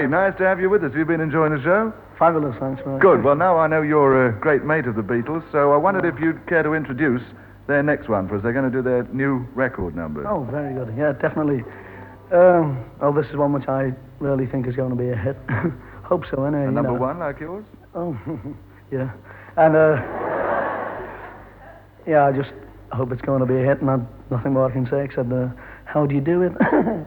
Nice to have you with us. Have you been enjoying the show? Fabulous, thanks, mate. Good. Well, now I know you're a great mate of the Beatles, so I wondered if you'd care to introduce their next one for us. They're going to do their new record number. Oh, very good. Yeah, definitely. This is one which I really think is going to be a hit. Hope so, anyway. A number one like yours? Oh, yeah. And, I just hope it's going to be a hit, and nothing more I can say except, how do you do it?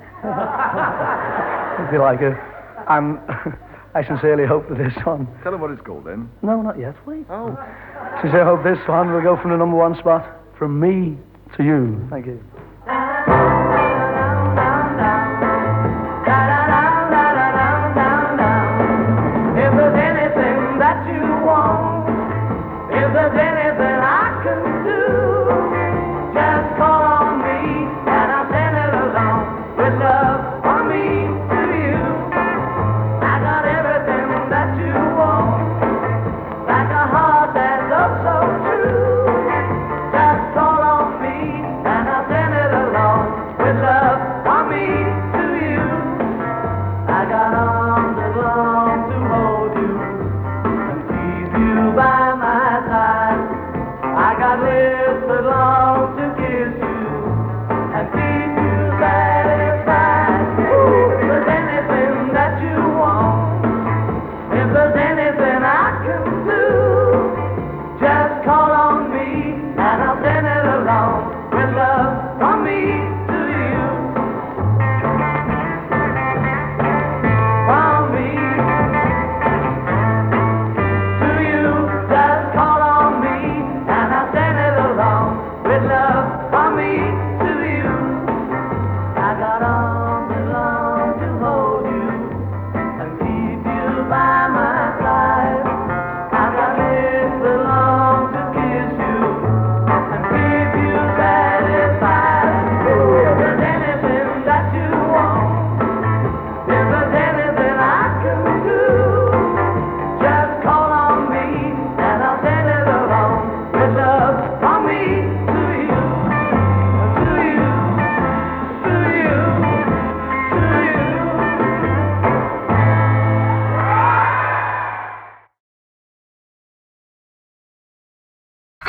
If you like it. And I sincerely hope that this one... Tell them what it's called, then. No, not yet. Wait. Oh. Sincerely hope this one will go from the number one spot from me to you. Thank you. If there's anything that you want, if there's anything I can do, just call on me and I'll send it along with love from me to you. I got everything that you want, like a heart that loves so true. Just call on me and I'll send it along with love from me to you. I got all